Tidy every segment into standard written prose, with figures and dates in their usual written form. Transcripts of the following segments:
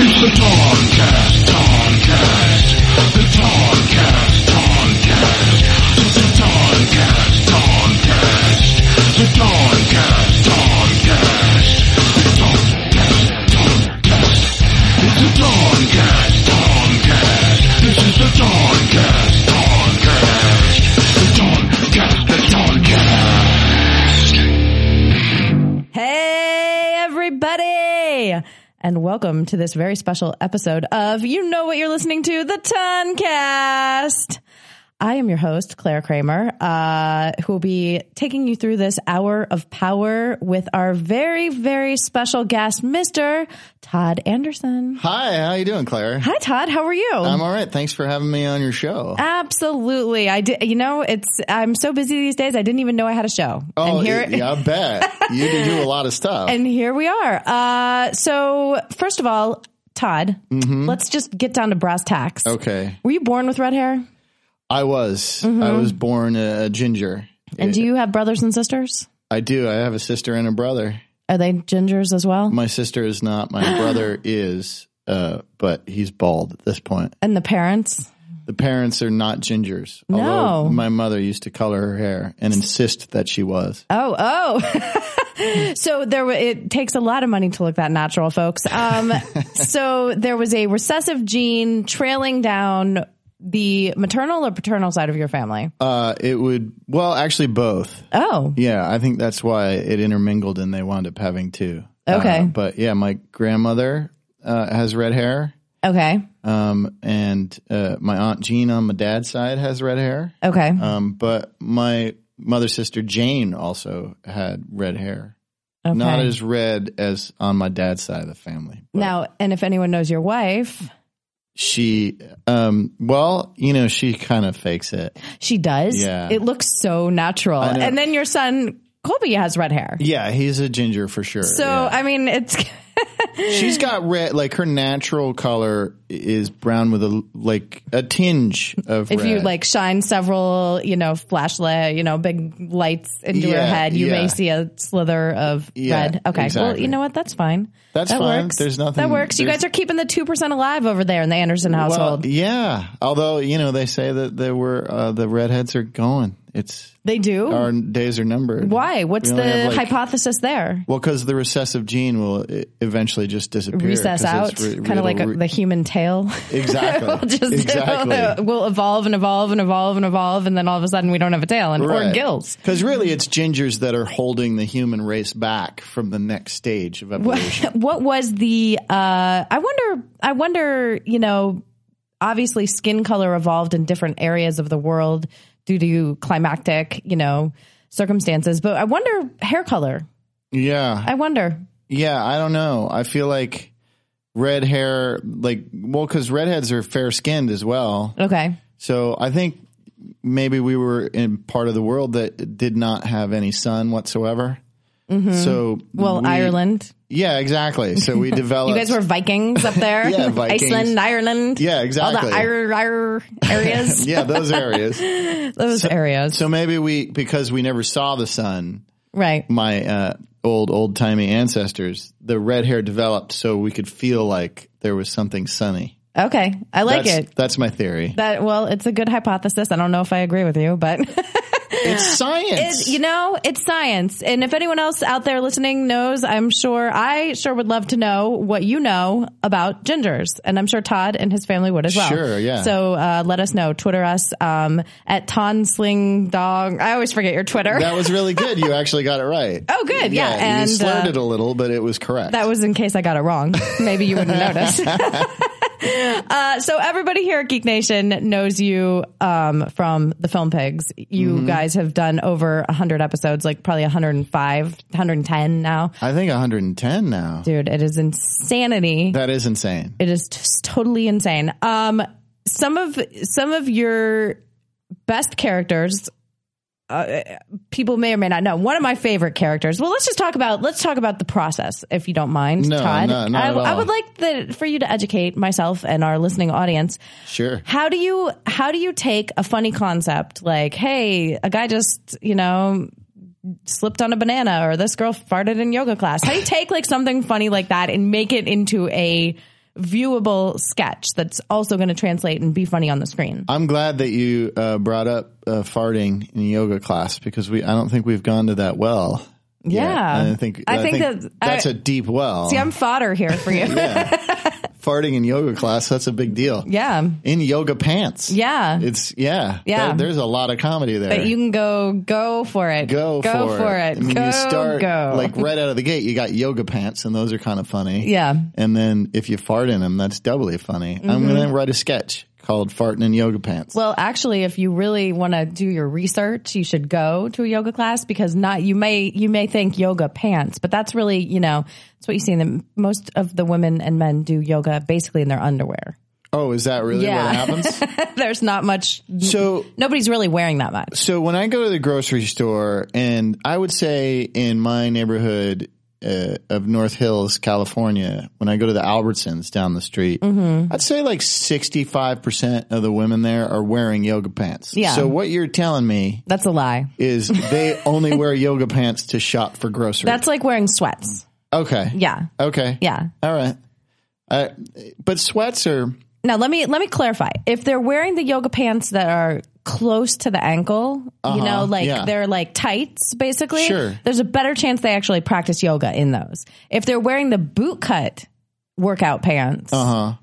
And welcome to this very special episode of You Know What You're Listening to, the Toncast. I am your host, Claire Kramer, who will be taking you through this hour of power with our very, very special guest, Mr. Todd Anderson. Hi, how you doing, Claire? Hi, Todd. How are you? I'm all right. Thanks for having me on your show. Absolutely. I did. You know, I'm so busy these days. I didn't even know I had a show. Oh, yeah, I bet. You do a lot of stuff. And here we are. So first of all, Todd, let's just get down to brass tacks. Okay. Were you born with red hair? I was. I was born a ginger. And do you have brothers and sisters? I do. I have a sister and a brother. Are they gingers as well? My sister is not. My brother is, but he's bald at this point. And the parents? The parents are not gingers. No. Although my mother used to color her hair and insist that she was. Oh. So it takes a lot of money to look that natural, folks. So there was a recessive gene trailing down the maternal or paternal side of your family? Actually both. Oh. Yeah, I think that's why it intermingled and they wound up having two. Okay. But yeah, my grandmother has red hair. Okay. And my Aunt Jean on my dad's side has red hair. Okay. But my mother's sister Jane also had red hair. Okay. Not as red as on my dad's side of the family. Now, and if anyone knows your wife... She, she kind of fakes it. She does? Yeah. It looks so natural. And then your son, Colby, has red hair. Yeah, he's a ginger for sure. So, yeah. I mean, it's... She's got red, like her natural color is brown with a tinge of red. If you shine several, flashlight, big lights into her head, you may see a slither of red. Okay. Exactly. Well, you know what? That's fine. That fine. Works. There's nothing. That works. You guys are keeping the 2% alive over there in the Anderson household. Well, yeah. Although, they say that the redheads are going. They do? Our days are numbered. Why? What's the hypothesis there? Well, because the recessive gene will eventually just disappear. Recess out? Kind of like the human tail? Exactly. We'll evolve and evolve and evolve and evolve, and then all of a sudden we don't have a tail or gills. Because really it's gingers that are holding the human race back from the next stage of evolution. What was the I wonder, obviously skin color evolved in different areas of the world due to climactic, circumstances. But I wonder hair color. Yeah. I wonder. Yeah, I don't know. I feel like red hair, because redheads are fair skinned as well. Okay. So I think maybe we were in part of the world that did not have any sun whatsoever. Mm-hmm. So Ireland. Yeah, exactly. So we developed. You guys were Vikings up there? Yeah, Vikings. Iceland, Ireland. Yeah, exactly. All the areas. Yeah, those areas. areas. So maybe because we never saw the sun. Right. My old-timey ancestors, the red hair developed so we could feel like there was something sunny. Okay. I like it. That's my theory. It's a good hypothesis. I don't know if I agree with you, but... It's science. It's science. And if anyone else out there listening knows, I sure would love to know what you know about gingers. And I'm sure Todd and his family would as well. Sure, yeah. So let us know. Twitter us at TonSlingDog. I always forget your Twitter. That was really good. You actually got it right. Oh, good. Yeah. And you slurred it a little, but it was correct. That was in case I got it wrong. Maybe you wouldn't notice. So everybody here at Geek Nation knows you from the Film Pigs. You guys have done over 100 episodes, probably 105, 110 now. I think 110 now. Dude, it is insanity. That is insane. It is just totally insane. Some of your best characters, people may or may not know. One of my favorite characters. Well, let's talk about the process, if you don't mind, Todd. No, not at all. I would like for you to educate myself and our listening audience. Sure. How do you take a funny concept like, hey, a guy just, slipped on a banana, or this girl farted in yoga class? How do you take something funny like that and make it into a viewable sketch that's also going to translate and be funny on the screen. I'm glad that you brought up farting in yoga class because I don't think we've gone to that well. Yeah. I think that's a deep well. See, I'm fodder here for you. Farting in yoga class, that's a big deal. Yeah. In yoga pants. Yeah. There's a lot of comedy there. But you can go for it. Go for it. And you start like right out of the gate, you got yoga pants and those are kind of funny. Yeah. And then if you fart in them, that's doubly funny. Mm-hmm. I'm going to write a sketch called Farting in Yoga Pants. Well, actually, if you really want to do your research, you should go to a yoga class because you may think yoga pants, but that's really, it's what you see in most of the women and men do yoga basically in their underwear. Oh, is that really what happens? There's not much. So nobody's really wearing that much. So when I go to the grocery store, and I would say in my neighborhood of North Hills, California, when I go to the Albertsons down the street, I'd say like 65% of the women there are wearing yoga pants. Yeah. So what you're telling me, that's a lie, is they only wear yoga pants to shop for groceries. That's like wearing sweats. Okay. Yeah. Okay. Yeah. All right. But sweats are. Now let me clarify. If they're wearing the yoga pants that are close to the ankle, they're like tights, basically. Sure. There's a better chance they actually practice yoga in those. If they're wearing the boot cut workout pants,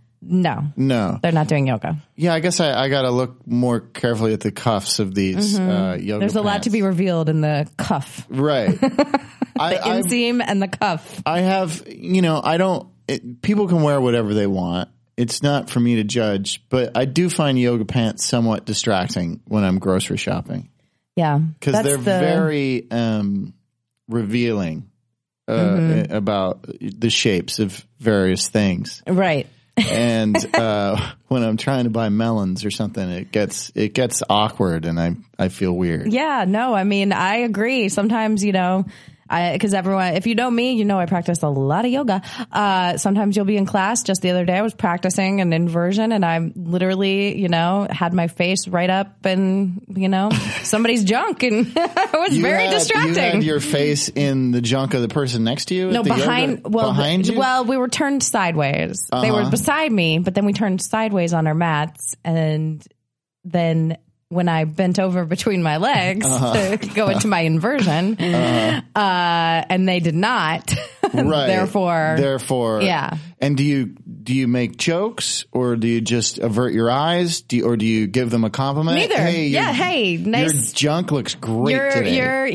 no, they're not doing yoga. Yeah, I guess I got to look more carefully at the cuffs of these yoga There's a lot pants. to be revealed in the cuff. Right. The inseam and the cuff. I have, people can wear whatever they want. It's not for me to judge, but I do find yoga pants somewhat distracting when I'm grocery shopping. Yeah. Because they're very revealing about the shapes of various things. Right. And when I'm trying to buy melons or something, it gets awkward and I feel weird. Yeah, no, I mean, I agree. Sometimes, because everyone, if you know me, I practice a lot of yoga. Sometimes you'll be in class. Just the other day, I was practicing an inversion and I literally, had my face right up and, somebody's junk and it was very distracting. You had your face in the junk of the person next to you? No, behind you? Well, we were turned sideways. They were beside me, but then we turned sideways on our mats and then when I bent over between my legs to go into my inversion, and they did not. Right. Therefore, yeah. And do you make jokes or do you just avert your eyes? Or do you give them a compliment? Neither. Hey, nice. Your junk looks great today.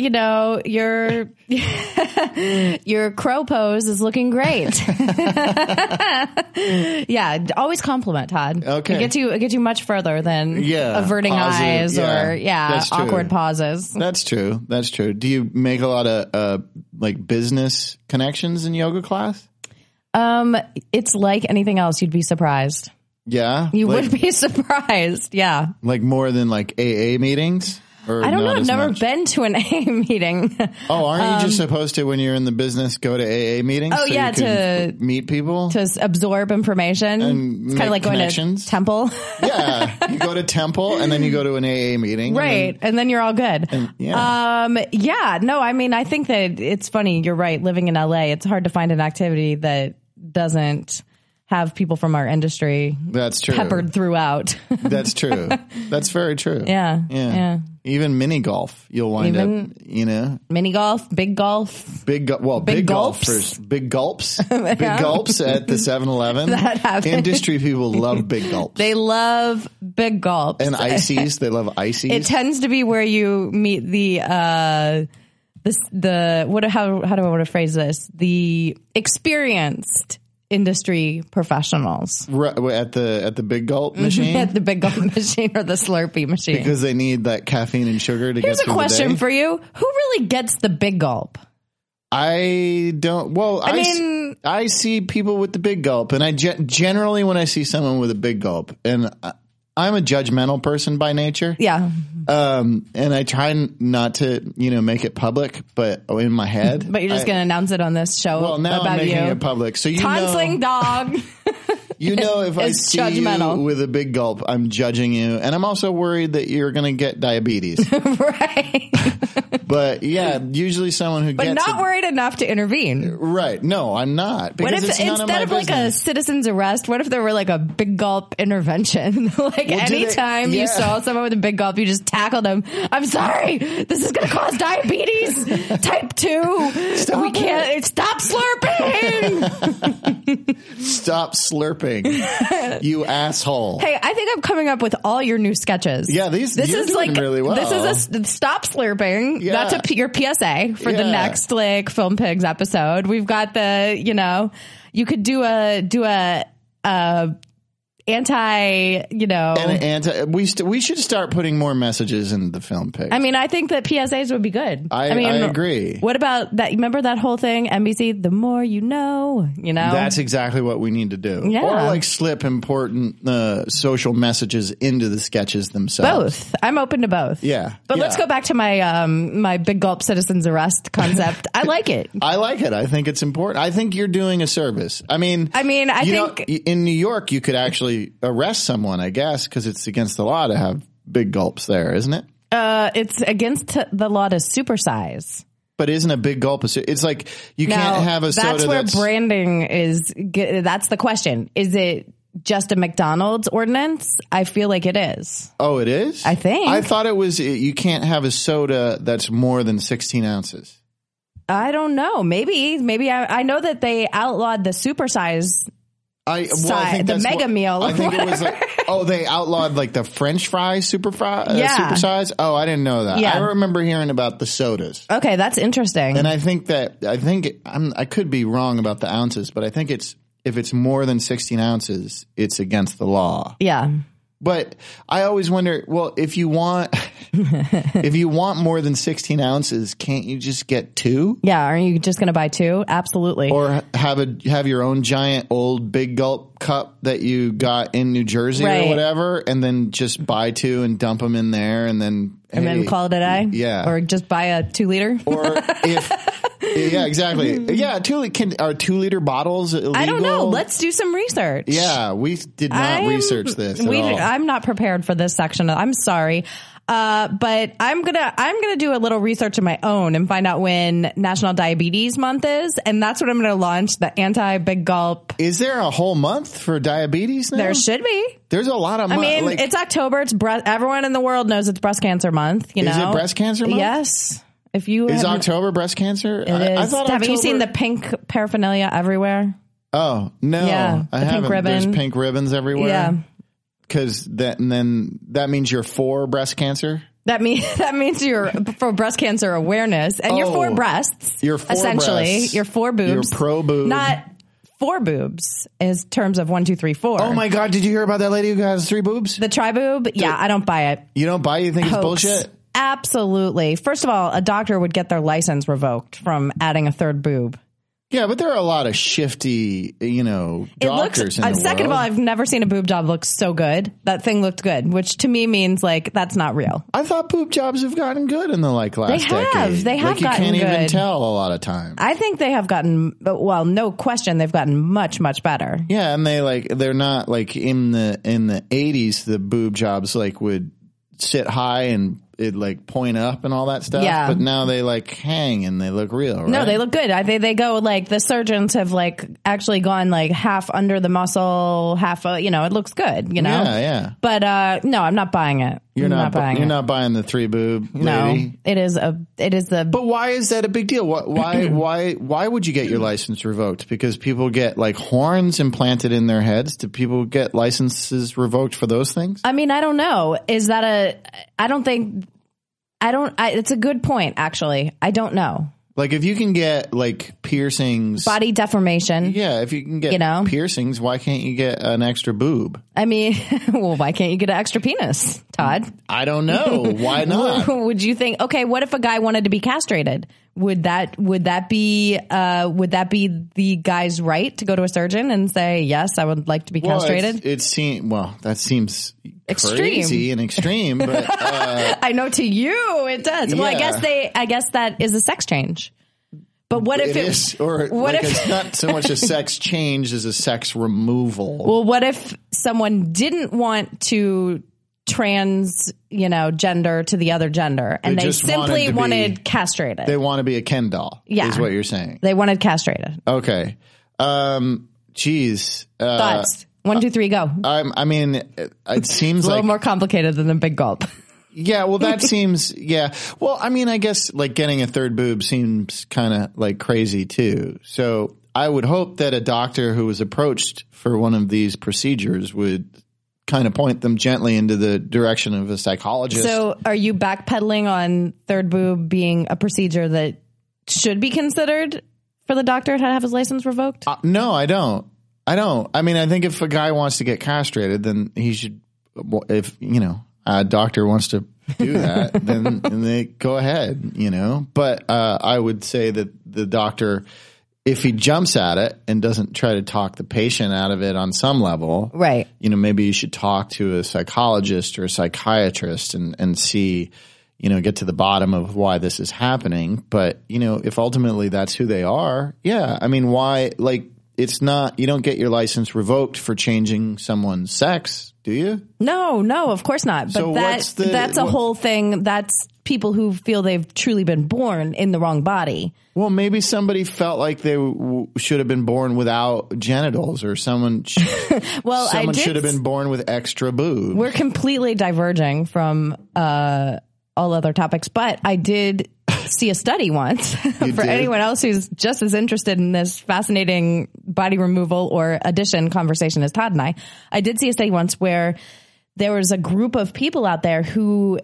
Your crow pose is looking great. Yeah, always compliment, Todd. Okay. It gets you much further than averting eyes or awkward pauses. That's true. Do you make a lot of business connections in yoga class? It's like anything else. You'd be surprised. Yeah? You would be surprised. Yeah. Like more than like AA meetings? Or I don't know. I've never much? been to an AA meeting. Oh, aren't you just supposed to, when you're in the business, go to AA meetings? Oh, so yeah. you can to meet people? To absorb information. And it's kind of like going to temple. Yeah. You go to temple and then you go to an AA meeting. Right. And then you're all good. Yeah. No, I mean, I think that it's funny. You're right. Living in LA, it's hard to find an activity that doesn't have people from our industry. That's true. Peppered throughout. That's true. That's very true. Yeah. Even mini golf, you'll wind up, Mini golf, big golf. Big golfers, big gulps. Big gulps at the 7-Eleven. That happens. Industry people love big gulps. They love big gulps. And ices. They love ices. It tends to be where you meet how do I want to phrase this? The experienced industry professionals. Right, at the big gulp machine? At the big gulp machine or the Slurpee machine. Because they need that caffeine and sugar to Here's get through the day. Here's a question for you. Who really gets the big gulp? I don't. Well, I see people with the big gulp, and I generally when I see someone with a big gulp, and I'm a judgmental person by nature. Yeah. And I try not to, make it public, but in my head. But you're just going to announce it on this show well, now about I'm making you. it public. So Tonsling dog. You know, if I It's see judgmental. you with a big gulp, I'm judging you. And I'm also worried that you're going to get diabetes. Right. But yeah, usually someone who But gets not worried enough to intervene. Right. No, I'm not. What Because if it's none instead of, of my like a business. citizen's arrest, what if there were like a big gulp intervention? Like Well, do they- anytime you yeah. saw someone with a big gulp, you just tackled them. I'm sorry, this is going to cause diabetes type 2. We can't stop slurping. Stop slurping, you asshole. Hey, I think I'm coming up with all your new sketches. Yeah, you're doing really well. This is a stop slurping. Yeah. That's your PSA for the Yeah. next like Film Pigs episode. We've got the, you could do a anti, we should start putting more messages in the film pig. I mean, I think that PSAs would be good. I agree. What about that? Remember that whole thing, NBC, the more you know, That's exactly what we need to do. Yeah. Or like slip important social messages into the sketches themselves. both. I'm open to both. Yeah. But let's go back to my my big gulp citizens arrest concept. I like it. I like it. I think it's important. I think you're doing a service. I think in New York you could actually arrest someone, I guess, because it's against the law to have big gulps there, isn't it? It's against the law to supersize. But isn't a big gulp? It's like you can't have a soda. That's where branding is. That's the question. Is it just a McDonald's ordinance? I feel like it is. Oh, it is? I think. I thought it was you can't have a soda that's more than 16 ounces. I don't know. Maybe I know that they outlawed the supersize. I think the that's mega meal. I think it was they outlawed like the French fry supersize. Oh, I didn't know that. Yeah. I remember hearing about the sodas. Okay, that's interesting. And I could be wrong about the ounces, but I think if it's more than 16 ounces, it's against the law. Yeah. But I always wonder, well, if you want more than 16 ounces, can't you just get 2? Yeah, are you just going to buy 2? Absolutely. Or have your own giant old big gulp cup that you got in New Jersey or whatever, and then just buy 2 and dump them in there, and then call it a day? Yeah. Or just buy a 2-liter? Or yeah, exactly. Yeah, 2-liter bottles illegal? I don't know. Let's do some research. Yeah, we did not research this at all. I'm not prepared for this section. I'm sorry. But I'm gonna do a little research of my own and find out when National Diabetes Month is, and that's what I'm gonna launch, the anti big gulp. Is there a whole month for diabetes now? There should be. There's a lot of it's October. It's everyone in the world knows it's breast cancer month. Is it breast cancer month? Yes. Is October breast cancer? It is. I thought Have you seen the pink paraphernalia everywhere? Oh no, yeah, I haven't. Pink ribbon. There's pink ribbons everywhere. Yeah. Because that means you're for breast cancer. That means you're for breast cancer awareness, and you're for breasts. You're for essentially breasts. You're for boobs. You're pro boob. Not 4 boobs is terms of 1, 2, 3, 4. Oh my God! Did you hear about that lady who has 3 boobs? The tri-boob? Yeah, I don't buy it. You don't buy it? You think it's bullshit? Absolutely. First of all, a doctor would get their license revoked from adding a 3rd boob. Yeah, but there are a lot of shifty, doctors in the second world. of all, I've never seen a boob job look so good. That thing looked good, which to me means like that's not real. I thought boob jobs have gotten good in the last decade. They have gotten good. You can't even good. tell a lot of times. I think they have gotten, well, no question, they've gotten much, much better. Yeah, and they're not like in the 80s. The boob jobs would sit high and it point up and all that stuff. Yeah. But now they hang and they look real, right? No, they look good. They go the surgeons have actually gone half under the muscle, half, it looks good, Yeah, yeah. But, no, I'm not buying it. You're not buying the 3 boob lady. No, it is the. But why is that a big deal? Why would you get your license revoked? Because people get horns implanted in their heads. Do people get licenses revoked for those things? I mean, I don't know. Is that it's a good point, actually. I don't know. If you can get piercings, body deformation. Yeah, if you can get piercings, why can't you get an extra boob? I mean, well, why can't you get an extra penis, Todd? I don't know. Why not? Would you think? Okay, what if a guy wanted to be castrated? Would that be the guy's right to go to a surgeon and say, yes, I would like to be castrated? That seems extreme. Crazy and extreme, but I know to you it does. Yeah. Well, I guess that is a sex change. But what if it is, or what like if it's not so much a sex change as a sex removal? well, what if someone didn't want to gender to the other gender, and they simply wanted castrated? They want to be a Ken doll. Yeah, is what you're saying. They wanted castrated. Okay. Geez. Thoughts? 1, 2, 3, go. I mean, it seems a little like more complicated than a big gulp. Yeah, well, that seems, yeah. Well, I mean, I guess like getting a third boob seems kind of like crazy too. So I would hope that a doctor who was approached for one of these procedures would kind of point them gently into the direction of a psychologist. So are you backpedaling on third boob being a procedure that should be considered for the doctor to have his license revoked? No, I don't. I mean, I think if a guy wants to get castrated, then he should, if, a doctor wants to do that, then they go ahead, But I would say that the doctor, if he jumps at it and doesn't try to talk the patient out of it on some level, right? Maybe you should talk to a psychologist or a psychiatrist and see, get to the bottom of why this is happening. But, if ultimately that's who they are, yeah. I mean, why, like, it's not, you don't get your license revoked for changing someone's sex, do you? No, of course not. But so that's a whole thing. That's people who feel they've truly been born in the wrong body. Well, maybe somebody felt like they should have been born without genitals, or someone someone should have been born with extra boobs. We're completely diverging from all other topics, but I did see a study once for anyone else who's just as interested in this fascinating body removal or addition conversation as Todd and I. I did see a study once where there was a group of people out there who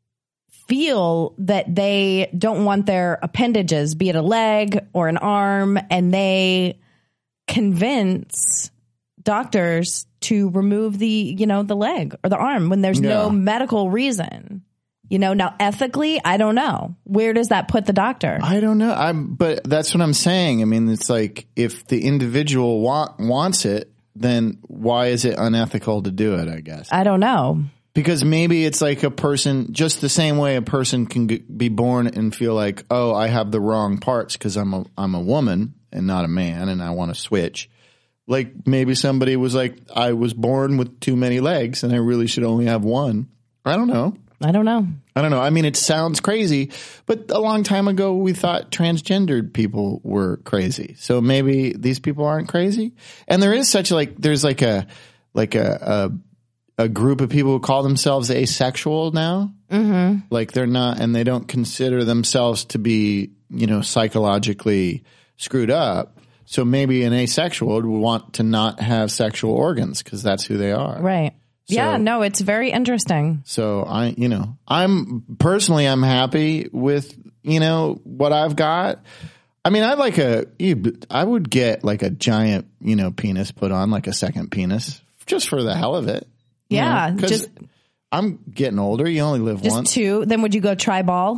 feel that they don't want their appendages, be it a leg or an arm, and they convince doctors to remove the leg or the arm when there's no medical reason. Now ethically, I don't know. Where does that put the doctor? I don't know. But that's what I'm saying. I mean, it's like if the individual wants it, then why is it unethical to do it, I guess? I don't know. Because maybe it's like a person, just the same way a person can be born and feel like, oh, I have the wrong parts because I'm a woman and not a man and I want to switch. Like maybe somebody was like, I was born with too many legs and I really should only have one. I don't know. I mean, it sounds crazy, but a long time ago we thought transgendered people were crazy. So maybe these people aren't crazy. And there is there's a group of people who call themselves asexual now. Mm-hmm. Like they're not, and they don't consider themselves to be, psychologically screwed up. So maybe an asexual would want to not have sexual organs because that's who they are. Right. So, yeah, no, it's very interesting. So I'm happy with, what I've got. I mean, I would get like a giant, penis put on, like a second penis just for the hell of it. Yeah. Because I'm getting older. You only live once. Just two. Then would you go tri-ball?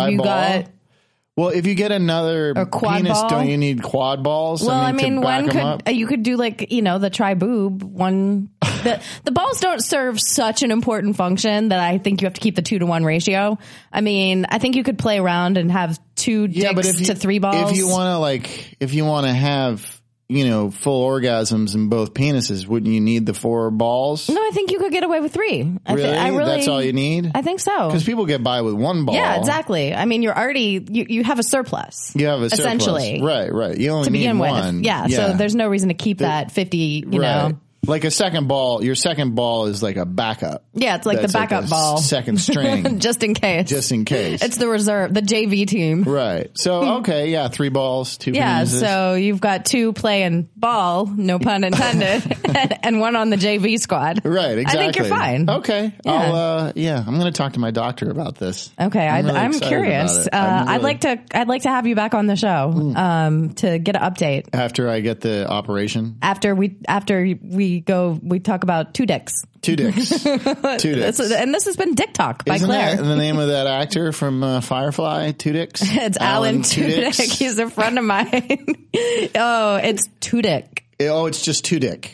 Well, if you get another penis, don't you need quad balls? Well, I mean you could do like, the tri-boob one. The balls don't serve such an important function that I think you have to keep the 2-to-1 ratio. I mean, I think you could play around and have 2 dicks to 3 balls. If you want to have, full orgasms in both penises, wouldn't you need the 4 balls? No, I think you could get away with 3. Really? That's all you need? I think so. Because people get by with 1 ball. Yeah, exactly. I mean, you're already, you have a surplus. You have a surplus. Essentially. Right. You only to need begin 1. With. Yeah, so there's no reason to keep that 50, you know. Like a second ball, your second ball is like a backup. Yeah, it's like the backup like ball. Second string. Just in case. It's the reserve, the JV team. Right. So, okay, 3 balls, 2 penises. Yeah, so you've got 2 playing ball, no pun intended, and 1 on the JV squad. Right, exactly. I think you're fine. Okay. Yeah. I'm going to talk to my doctor about this. Okay, I'm curious. I'd like to have you back on the show to get an update. After I get the operation? After we talk about 2 dicks. 2 dicks. 2 dicks. And this has been Dick Talk by Claire. Isn't that the name of that actor from Firefly? 2 Dicks? It's Alan Tudyk. He's a friend of mine. Oh, it's Tudyk. Oh, it's just Tudyk.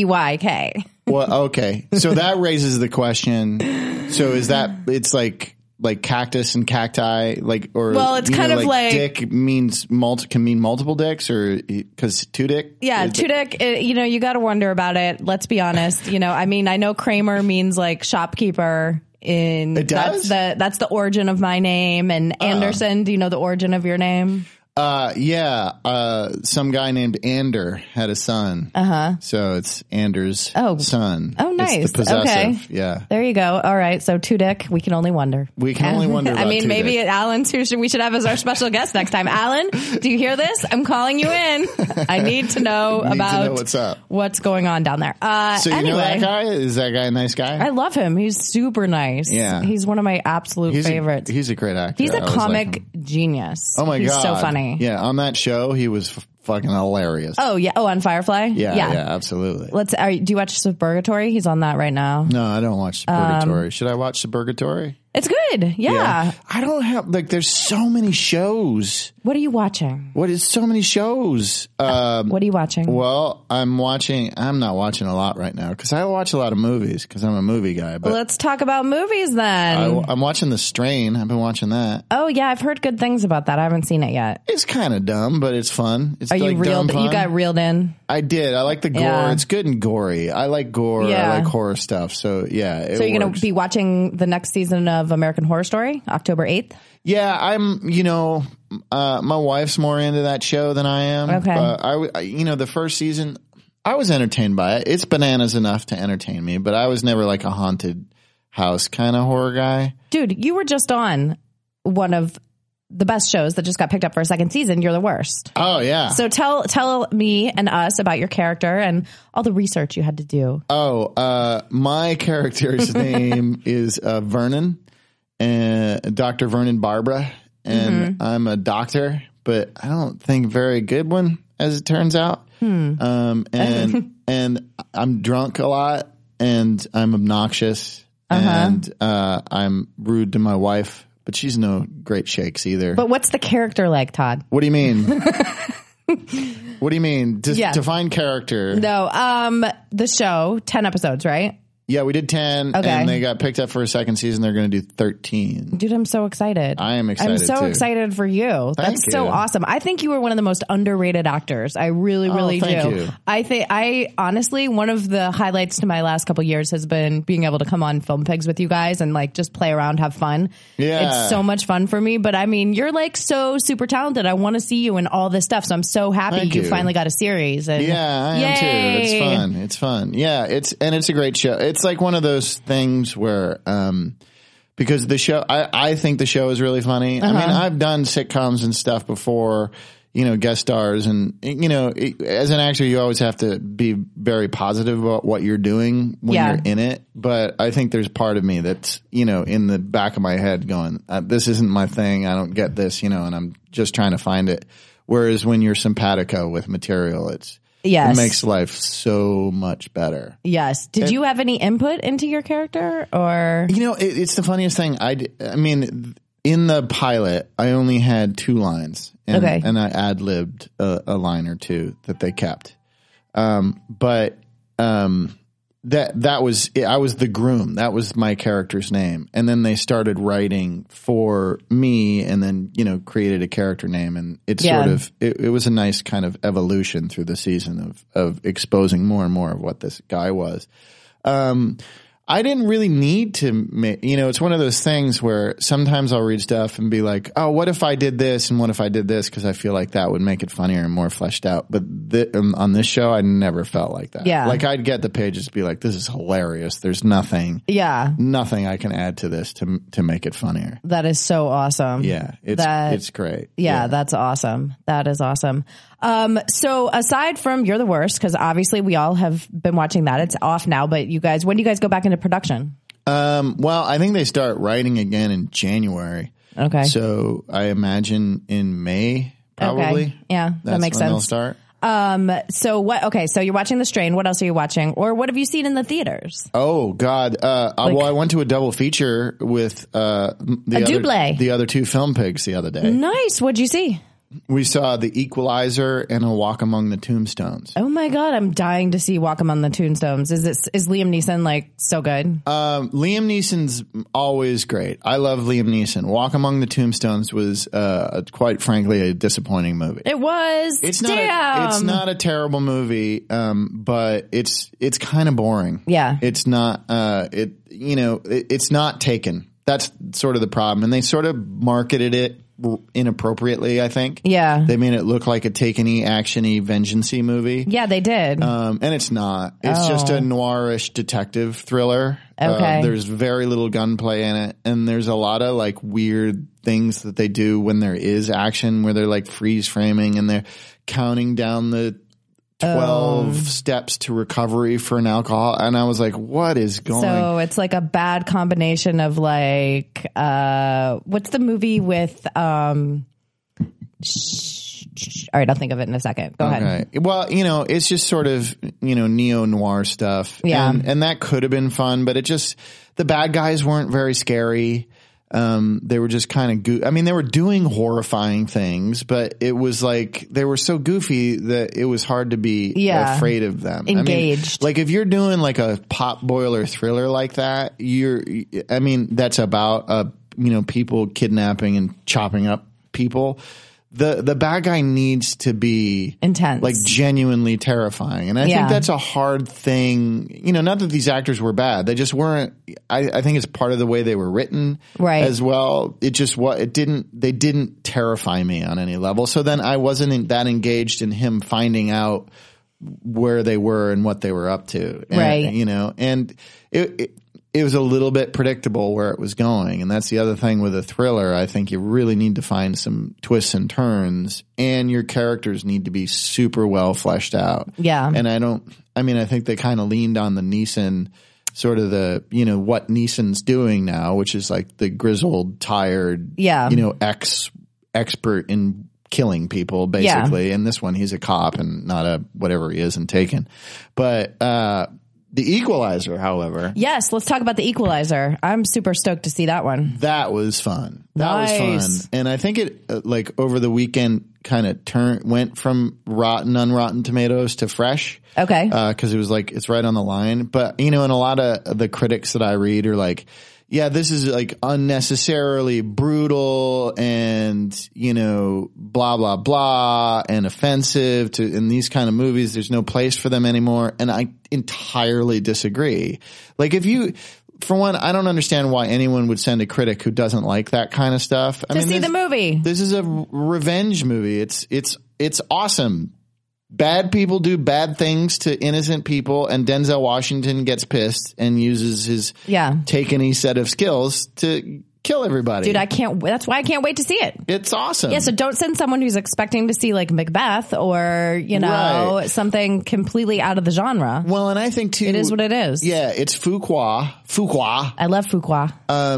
Tudyk. Well, okay. So that raises the question. So is that, it's like like cactus and cacti, like, or well, it's kind of like dick means can mean multiple dicks, or because two dick. Yeah, two dick. You got to wonder about it. Let's be honest. I mean, I know Kramer means like shopkeeper. It does? That's the origin of my name. And Anderson, do you know the origin of your name? Some guy named Ander had a son. So it's Anders' son. Oh, nice. It's the possessive. Okay. Yeah. There you go. All right. So two dick, we can only wonder. We can only wonder about I mean, maybe Two-Dick. Alan's who we should have as our special guest next time. Alan, do you hear this? I'm calling you in. I need to know about what's up. What's going on down there. So you know that guy? Is that guy a nice guy? I love him. He's super nice. Yeah. He's one of my absolute favorites. He's a great actor. He's a I always comic like him. genius. Oh my God. He's so funny. Yeah. On that show, he was fucking hilarious. Oh yeah. Oh, on Firefly. Yeah, absolutely. Do you watch Suburgatory? He's on that right now. No, I don't watch Suburgatory. Should I watch Suburgatory? It's good. Yeah. I don't have there's so many shows. What are you watching? What is so many shows? What are you watching? Well, I'm not watching a lot right now because I watch a lot of movies because I'm a movie guy. But let's talk about movies then. I'm watching The Strain. I've been watching that. Oh yeah, I've heard good things about that. I haven't seen it yet. It's kind of dumb, but it's fun. It's Are you reeled? dumb fun. You got reeled in? I did. I like the gore. Yeah. It's good and gory. I like gore. Yeah. I like horror stuff. So yeah. So you're going to be watching the next season of American Horror Story, October 8th? Yeah, I'm, my wife's more into that show than I am. Okay. The first season, I was entertained by it. It's bananas enough to entertain me, but I was never like a haunted house kind of horror guy. Dude, you were just on one of the best shows that just got picked up for a second season. You're the worst. Oh, yeah. So tell me and us about your character and all the research you had to do. Oh, my character's name is Vernon. Dr. Vernon Barbara, and I'm a doctor, but I don't think very good one, as it turns out. And I'm drunk a lot, and I'm obnoxious, and I'm rude to my wife, but she's no great shakes either. But what's the character like, Todd? What do you mean? What do you mean? Define character. No, the show, 10 episodes, right? Yeah, we did 10, and they got picked up for a second season. They're going to do 13. Dude, I'm so excited. I am excited, I'm so too. excited for you. That's so awesome. I think you were one of the most underrated actors. I really, really thank do. you. I honestly, one of the highlights to my last couple years has been being able to come on Film Pigs with you guys and like just play around, have fun. Yeah. It's so much fun for me. But I mean, you're like so super talented. I want to see you in all this stuff. So I'm so happy Thank you you. finally got a series. And Yeah, I am too. It's fun. It's fun. Yeah, it's a great show. It's like one of those things where, because the show, I think the show is really funny. I mean, I've done sitcoms and stuff before, guest stars, and as an actor, you always have to be very positive about what you're doing when you're in it. But I think there's part of me that's, in the back of my head going, this isn't my thing. I don't get this, and I'm just trying to find it. Whereas when you're simpatico with material, it makes life so much better. Yes. Did you have any input into your character, or? It's the funniest thing. I mean, in the pilot, I only had 2 lines, and I ad-libbed a line or 2 that they kept. That was it. I was the groom. That was my character's name. And then they started writing for me, and then created a character name, and it sort of it was a nice kind of evolution through the season of exposing more and more of what this guy was. I didn't really need to make, it's one of those things where sometimes I'll read stuff and be like, oh, what if I did this and what if I did this? Because I feel like that would make it funnier and more fleshed out. But on this show, I never felt like that. Yeah. Like I'd get the pages be like, this is hilarious. There's nothing I can add to this to make it funnier. That is so awesome. Yeah. It's great. Yeah, that's awesome. That is awesome. So aside from You're the Worst, because obviously we all have been watching that. It's off now, but when do you guys go back into production? Well, I think they start writing again in January. Okay. So I imagine in May, probably. Okay. Yeah, that makes That's when sense. they'll start. So what? Okay, so you're watching The Strain. What else are you watching, or what have you seen in the theaters? Oh God! Well, I went to a double feature with the double. other 2 Film Pigs the other day. Nice. What'd you see? we saw The Equalizer and A Walk Among the Tombstones. Oh my God, I'm dying to see Walk Among the Tombstones. Is Liam Neeson like so good? Liam Neeson's always great. I love Liam Neeson. Walk Among the Tombstones was, quite frankly, a disappointing movie. It was. It's not a terrible movie, but it's kind of boring. Yeah. It's not, it's not Taken. That's sort of the problem. And they sort of marketed it inappropriately, I think. Yeah. They made it look like a Taken-y, action-y, vengeance-y movie. Yeah, they did. And it's not. It's just a noirish detective thriller. Okay. There's very little gunplay in it. And there's a lot of like weird things that they do when there is action, where they're like freeze framing and they're counting down the 12 steps to recovery for an alcohol. And I was like, what is going on? So it's like a bad combination of like, what's the movie with, all right, I'll think of it in a second. Go ahead. Well, it's just sort of, neo-noir stuff. Yeah. And that could have been fun, but the bad guys weren't very scary. They were just kind of they were doing horrifying things, but it was like they were so goofy that it was hard to be afraid of them. Engaged. Like if you're doing like a pot boiler thriller like that, that's about people kidnapping and chopping up people. The bad guy needs to be intense, like genuinely terrifying. And I think that's a hard thing. Not that these actors were bad. They just weren't. I think it's part of the way they were written as well. They didn't terrify me on any level. So then I wasn't that engaged in him finding out where they were and what they were up to. And, and it was a little bit predictable where it was going. And that's the other thing with a thriller. I think you really need to find some twists and turns, and your characters need to be super well fleshed out. Yeah. And I think they kind of leaned on the Neeson, sort of the, what Neeson's doing now, which is like the grizzled, tired, expert in killing people, basically. And this one, he's a cop and not a whatever he is in Taken. But, The Equalizer, however. Yes, let's talk about The Equalizer. I'm super stoked to see that one. That was fun. That was fun. And I think it, over the weekend, kind of went from non-rotten tomatoes to fresh. Okay. Because it was like, it's right on the line. But, and a lot of the critics that I read are like, yeah, this is like unnecessarily brutal and, blah, blah, blah, and offensive in these kind of movies. There's no place for them anymore. And I entirely disagree. Like for one, I don't understand why anyone would send a critic who doesn't like that kind of stuff. To see the movie. This is a revenge movie. It's awesome. Bad people do bad things to innocent people, and Denzel Washington gets pissed and uses his Taken-y set of skills to kill everybody. Dude, that's why I can't wait to see it. It's awesome. Yeah, so don't send someone who's expecting to see like Macbeth or, something completely out of the genre. Well, and I think too, it is what it is. Yeah, it's Fuqua. I love Fuqua.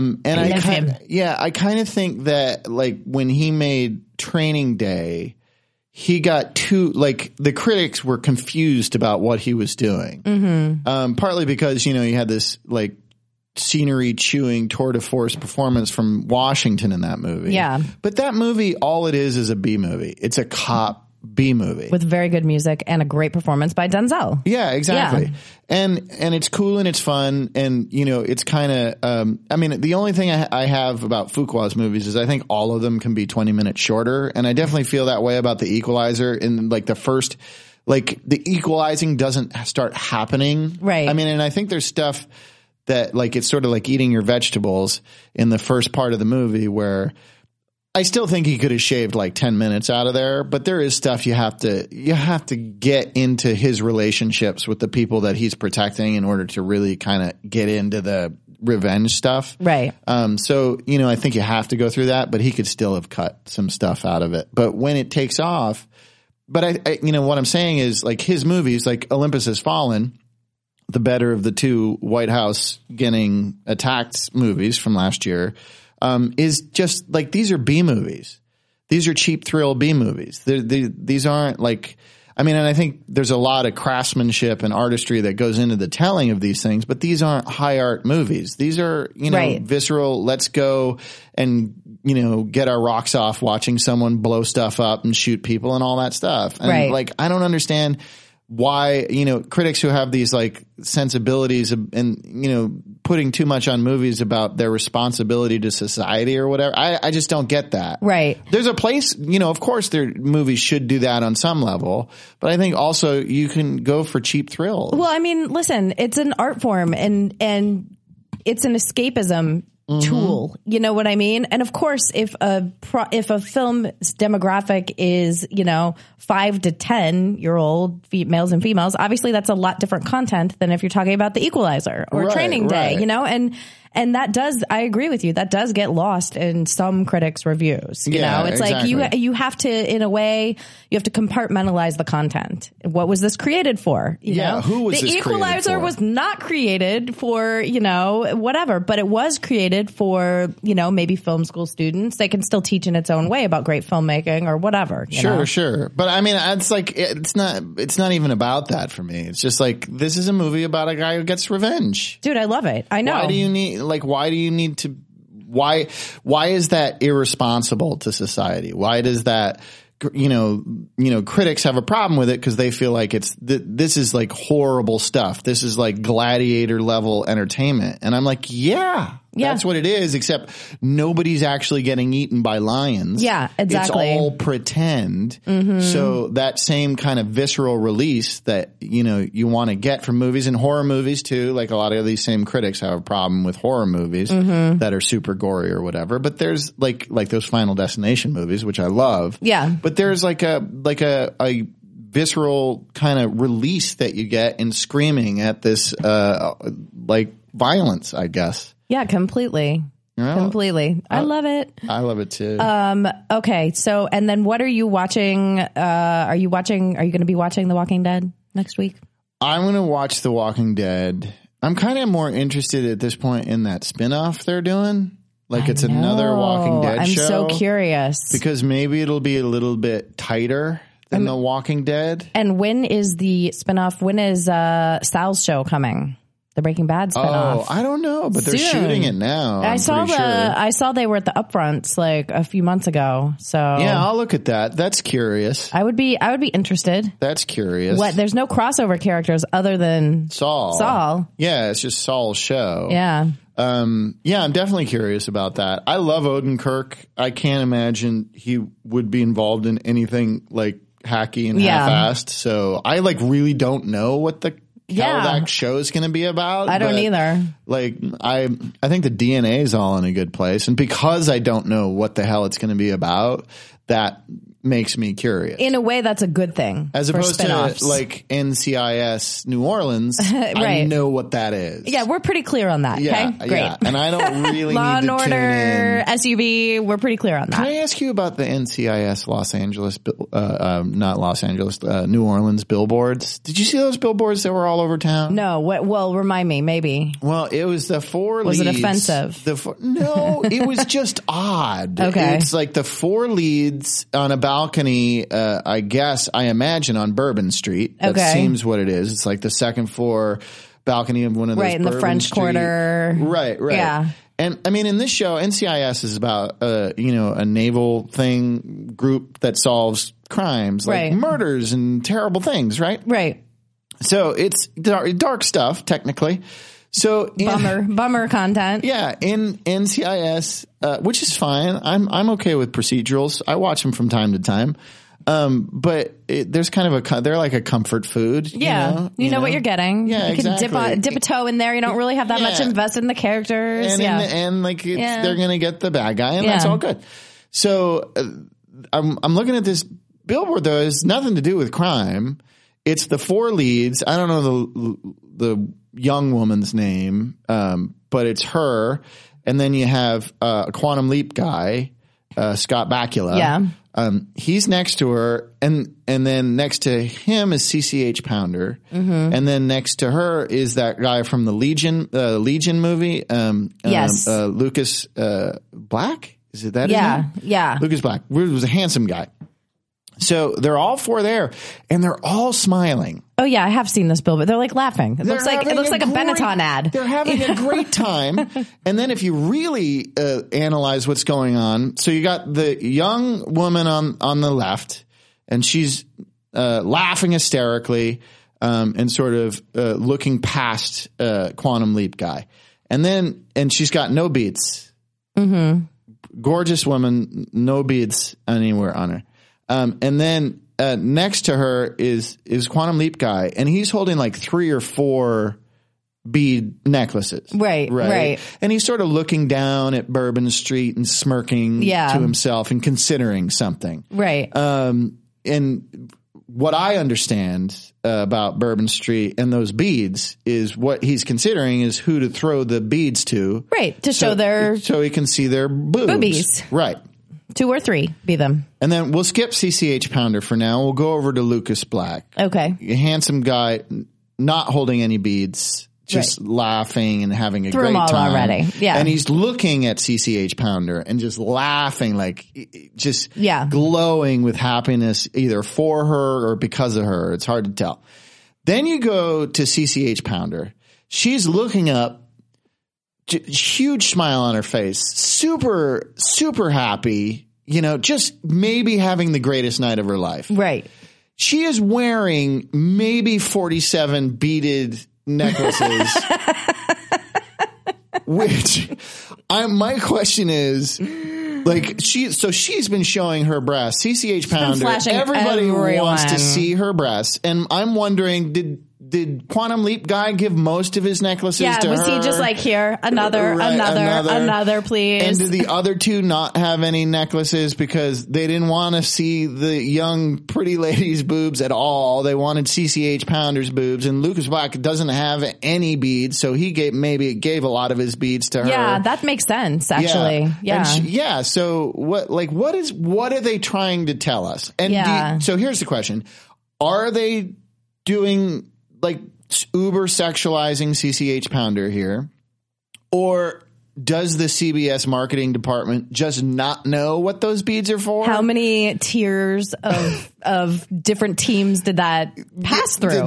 I kind of think that like when he made Training Day, he got the critics were confused about what he was doing. Mm-hmm. Partly because, he had this like scenery chewing tour de force performance from Washington in that movie. Yeah. But that movie, all it is a B movie. It's a cop B movie. With very good music and a great performance by Denzel. Yeah, exactly. Yeah. And it's cool and it's fun and, it's kind of, the only thing I have about Fuqua's movies is I think all of them can be 20 minutes shorter. And I definitely feel that way about The Equalizer in like the first, like the equalizing doesn't start happening. Right. And I think there's stuff that like, it's sort of like eating your vegetables in the first part of the movie where I still think he could have shaved like 10 minutes out of there, but there is stuff you have to get into his relationships with the people that he's protecting in order to really kind of get into the revenge stuff. Right. So, I think you have to go through that, but he could still have cut some stuff out of it. But when it takes off, but I what I'm saying is like his movies, like Olympus Has Fallen, the better of the two White House getting attacked movies from last year, is just like, these are B movies. These are cheap thrill B movies. These aren't like, and I think there's a lot of craftsmanship and artistry that goes into the telling of these things, but these aren't high art movies. These are, visceral, let's go and get our rocks off watching someone blow stuff up and shoot people and all that stuff. And Right. like, I don't understand why, critics who have these like sensibilities and, putting too much on movies about their responsibility to society or whatever. I just don't get that. Right. There's a place, of course their movies should do that on some level, but I think also you can go for cheap thrills. Well, I mean, listen, it's an art form and it's an escapism tool. You know what I mean? And of course, if a film's demographic is, 5 to 10-year-old males and females, obviously that's a lot different content than if you're talking about The Equalizer or Right, Training Day, right. And that does, I agree with you, that does get lost in some critics' reviews. Yeah, It's exactly. like you have to, in a way, you have to compartmentalize the content. What was this created for? You know? Who was The this created Equalizer for? was not created for, whatever, but it was created for, maybe film school students. They can still teach in its own way about great filmmaking or whatever. Sure. But I mean, it's like, it's not even about that for me. It's just like, this is a movie about a guy who gets revenge. Dude, I love it. I know. Why is that irresponsible to society? Why does that, critics have a problem with it because they feel like this is like horrible stuff. This is like gladiator level entertainment. And I'm like, yeah, that's what it is, except nobody's actually getting eaten by lions. Yeah, exactly. It's all pretend. So that same kind of visceral release that, you want to get from movies and horror movies too. Like a lot of these same critics have a problem with horror movies that are super gory or whatever. But there's like those Final Destination movies, which I love. Yeah. But there's like a visceral kind of release that you get in screaming at this, like violence, I guess. Yeah, completely. Completely. I love it. I love it too. Okay. So, and then what are you watching? Are you going to be watching The Walking Dead next week? I'm going to watch The Walking Dead. I'm kind of more interested at this point in that spinoff they're doing. Like it's another Walking Dead show. I'm so curious. Because maybe it'll be a little bit tighter than The Walking Dead. And when is the spinoff? When is Sal's show coming? The Breaking Bad spinoff. Oh, I don't know, but they're Soon. shooting it now. I saw pretty sure. I saw they were at the upfronts like a few months ago. So Yeah, I'll look at that. That's curious. I would be interested. That's curious. What? There's no crossover characters other than Saul. Yeah, it's just Saul's show. Yeah. Yeah, I'm definitely curious about that. I love Odenkirk. I can't imagine he would be involved in anything like hacky and half-assed. So I like really don't know what the hell that show is going to be about. I don't either. Like I think the DNA is all in a good place, and because I don't know what the hell it's going to be about, that makes me curious. In a way, that's a good thing. As opposed to like NCIS New Orleans, Right. I know what that is. Yeah, we're pretty clear on that. Yeah, okay, great. yeah. And I don't really Law need and to tune Order, in. SUV, we're pretty clear on Can that. I ask you about the NCIS Los Angeles, not Los Angeles, New Orleans billboards? Did you see those billboards that were all over town? No, well, remind me, maybe. Well, it was the four Was leads. it offensive? No, it was just odd. Okay. It's like the four leads on a balcony, I imagine on Bourbon Street. That Okay. seems what it is. It's like the second floor balcony of one of those Right, in the Bourbon French Street- Quarter. Right. Yeah. And I mean, in this show, NCIS is about, a naval group that solves crimes like Right. murders and terrible things, right? Right. So it's dark stuff, technically. So Bummer content. yeah, in NCIS, which is fine. I'm okay with procedurals. I watch them from time to time. But there's kind of they're like a comfort food. Yeah. You know what you're getting. Yeah, you can exactly. dip a toe in there. You don't really have that much Yeah. invested in the characters. And yeah. they're going to get the bad guy, and that's Yeah. all good. So I'm looking at this billboard though. It's nothing to do with crime. It's the four leads. I don't know the young woman's name, but it's her. And then you have a Quantum Leap guy, Scott Bakula. Yeah. He's next to her, and then next to him is CCH Pounder, and then next to her is that guy from the Legion movie. Yes. Lucas Black. Is it that? Yeah. his name? Yeah. Lucas Black. He was a handsome guy. So they're all four there, and they're all smiling. Oh yeah, I have seen this bill, but they're like laughing. It looks like a Benetton ad. They're having a great time. And then if you really analyze what's going on, so you got the young woman on the left, and she's laughing hysterically and sort of looking past Quantum Leap guy. And she's got no beads. Mm-hmm. Gorgeous woman, no beads anywhere on her. And then next to her is Quantum Leap guy, and he's holding like 3 or 4 bead necklaces. Right. And he's sort of looking down at Bourbon Street and smirking to himself and considering something. Right. And what I understand about Bourbon Street and those beads is what he's considering is who to throw the beads to. Right. So he can see their boobies. Right. 2 or 3 be them. And then we'll skip CCH Pounder for now. We'll go over to Lucas Black. Okay. A handsome guy, not holding any beads, just laughing and having a great time. Already. Yeah. And he's looking at CCH Pounder and just laughing, glowing with happiness either for her or because of her. It's hard to tell. Then you go to CCH Pounder. She's looking up. Huge smile on her face, super, super happy, just maybe having the greatest night of her life. Right. She is wearing maybe 47 beaded necklaces, which my question is, she's been showing her breasts. CCH Pounder, everybody wants to see her breasts. And I'm wondering, did Quantum Leap guy give most of his necklaces to her? Yeah, was he just like, here, another, please? And did the other 2 not have any necklaces because they didn't want to see the young, pretty lady's boobs at all? They wanted CCH Pounder's boobs, and Lucas Black doesn't have any beads, so he gave a lot of his beads to her. Yeah, that makes sense, actually. Yeah. So what are they trying to tell us? And so here's the question. Are they doing uber sexualizing CCH Pounder here, or does the CBS marketing department just not know what those beads are for? How many tiers of different teams did that pass through?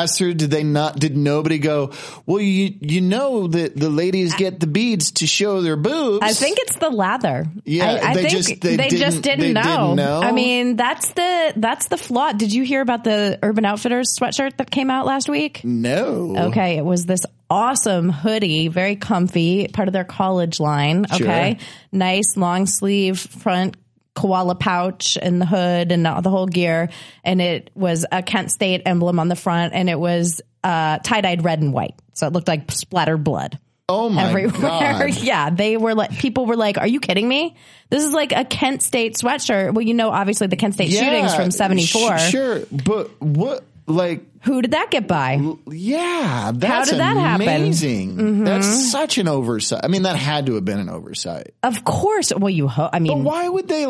Did nobody go, well, you know that the ladies get the beads to show their boobs? I think it's the lather. Yeah, I think they just didn't know. I mean, that's the flaw. Did you hear about the Urban Outfitters sweatshirt that came out last week? No. Okay, it was this awesome hoodie, very comfy, part of their college line. Okay. Sure. Nice long sleeve front koala pouch in the hood and the whole gear. And it was a Kent State emblem on the front, and it was tie-dyed red and white. So it looked like splattered blood. Oh my everywhere. God. Yeah. People were like, are you kidding me? This is like a Kent State sweatshirt. Well, obviously the Kent State shootings from 74. Sure. But what, who did that get by? Yeah, that's how did that amazing. Happen? Mm-hmm. That's such an oversight. I mean, that had to have been an oversight. Of course. Well, but why would they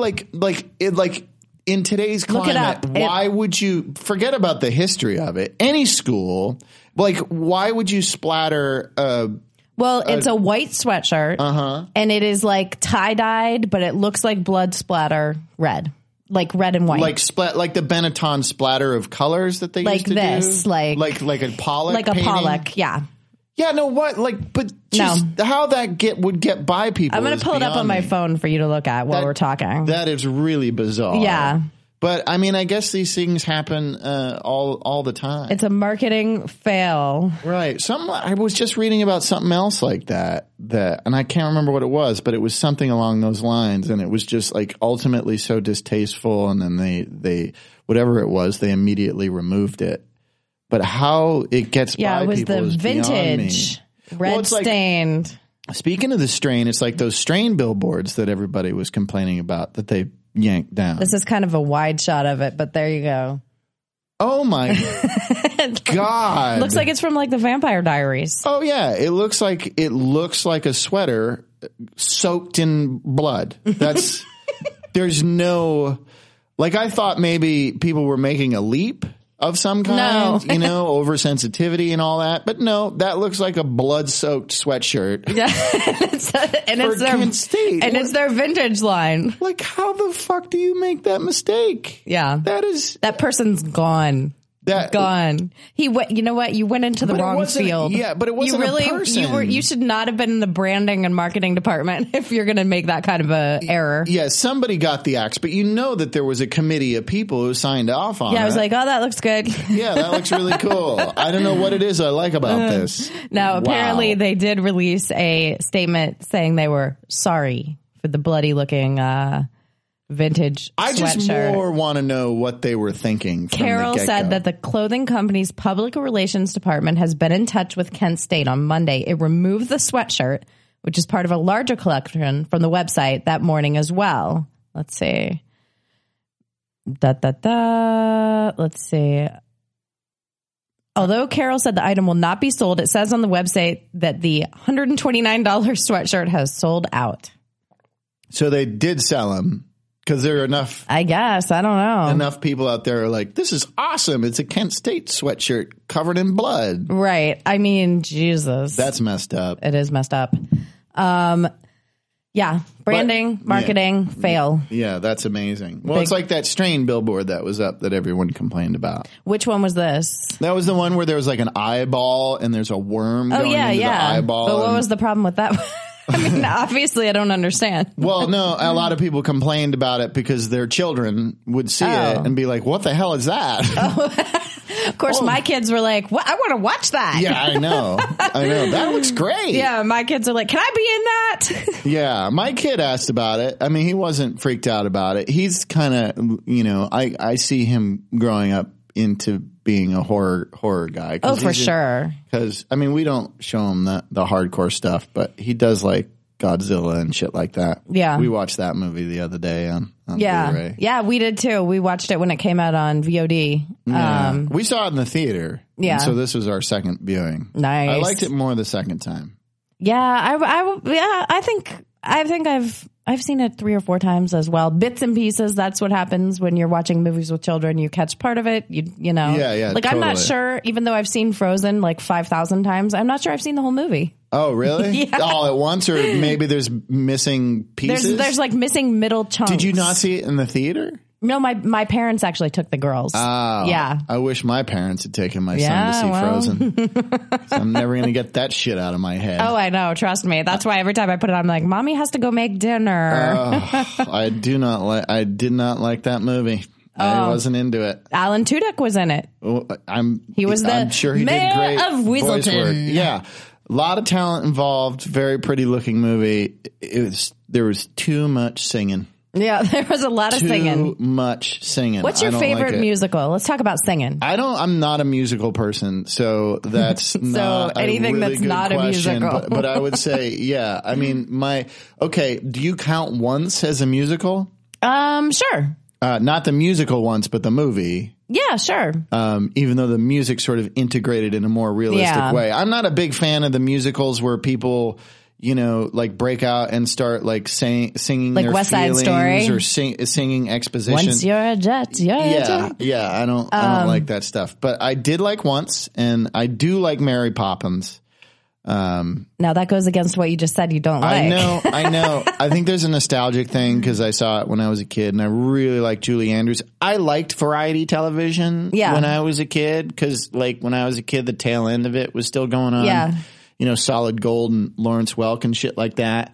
in today's climate? Why would you forget about the history of it? Any school, why would you splatter? It's a white sweatshirt, and it is tie-dyed, but it looks like blood splatter red. Like red and white. Like the Benetton splatter of colors that they used to do? Like a Pollock Like painting? a Pollock, yeah. Yeah, no, what? How that would get by people. I'm going to pull it up on my phone for you to look at while we're talking. That is really bizarre. Yeah. But I mean, I guess these things happen all the time. It's a marketing fail, right? I was just reading about something else like that, and I can't remember what it was, but it was something along those lines, and it was just ultimately so distasteful, and then they whatever it was, they immediately removed it. But how it gets by people is beyond me. Yeah, it was the vintage red stained. Speaking of the strain, it's like those strain billboards that everybody was complaining about that they yanked down. This is kind of a wide shot of it, but there you go. Oh my God. Looks like it's from the Vampire Diaries. Oh yeah. It looks like a sweater soaked in blood. There's no, I thought maybe people were making a leap of some kind, oversensitivity and all that. But no, that looks like a blood-soaked sweatshirt. Yeah. It's their vintage line. How the fuck do you make that mistake? Yeah. That person's gone. Gone. He went. You know what? You went into the wrong field. Yeah, but it wasn't a person. You should not have been in the branding and marketing department if you're going to make that kind of a error. Yeah, somebody got the axe, but you know that there was a committee of people who signed off on it. Yeah, I was like, oh, that looks good. Yeah, that looks really cool. I don't know what it is I like about this. No, apparently they did release a statement saying they were sorry for the bloody looking vintage I just sweatshirt. more want to know what they were thinking. Carol said that the clothing company's public relations department has been in touch with Kent State on Monday. It removed the sweatshirt, which is part of a larger collection, from the website that morning as well. Let's see. Let's see. Although Carol said the item will not be sold, it says on the website that the $129 sweatshirt has sold out. So they did sell them. Because there are enough, I guess. I don't know. Enough people out there are like, this is awesome. It's a Kent State sweatshirt covered in blood. Right. I mean, Jesus. That's messed up. It is messed up. Yeah. Branding, marketing, fail. Yeah, that's amazing. Well, it's like that Strain billboard that was up that everyone complained about. Which one was this? That was the one where there was like an eyeball and there's a worm going into the eyeball. But what was the problem with that? I mean, obviously, I don't understand. Well, no, a lot of people complained about it because their children would see it and be like, what the hell is that? Of course, my kids were like, "What? I want to watch that." Yeah, I know. That looks great. Yeah, my kids are like, "Can I be in that?" Yeah, my kid asked about it. I mean, he wasn't freaked out about it. He's kind of, I see him growing up into being a horror guy. Oh, for sure. Because, I mean, we don't show him the hardcore stuff, but he does like Godzilla and shit like that. Yeah. We watched that movie the other day on Blu-ray. Yeah, we did too. We watched it when it came out on VOD. Yeah. We saw it in the theater. Yeah. So this was our second viewing. Nice. I liked it more the second time. Yeah, I think I've seen it 3 or 4 times as well. Bits and pieces. That's what happens when you're watching movies with children. You catch part of it. You know. Yeah. Like, totally. I'm not sure. Even though I've seen Frozen like 5,000 times, I'm not sure I've seen the whole movie. Oh, really? Yeah. All at once, or maybe there's missing pieces. There's like missing middle chunks. Did you not see it in the theater? No, my parents actually took the girls. Oh, yeah. I wish my parents had taken my son to see Frozen. So I'm never going to get that shit out of my head. Oh, I know. Trust me. That's why every time I put it on, I'm like, Mommy has to go make dinner. I did not like that movie. I wasn't into it. Alan Tudyk was in it. I'm sure he mayor did great of Whistleton. voice work. Yeah. A lot of talent involved. Very pretty looking movie. There was too much singing. Yeah, there was a lot of singing. Too much singing. What's your favorite musical? Let's talk about singing. I'm not a musical person, so that's not anything a really that's good not question, a musical. but I would say, yeah. I mean, do you count Once as a musical? Sure. Not the musical Once, but the movie. Yeah, sure. Even though the music sort of integrated in a more realistic way. I'm not a big fan of the musicals where people, like break out and start like singing like their West Side Story or singing exposition. Once you're a jet, you're a jet. Yeah. I don't like that stuff, but I did like Once, and I do like Mary Poppins. Now that goes against what you just said you don't like. I know. I think there's a nostalgic thing because I saw it when I was a kid, and I really liked Julie Andrews. I liked variety television when I was a kid because, like, when I was a kid, the tail end of it was still going on. Yeah. Solid Gold and Lawrence Welk and shit like that.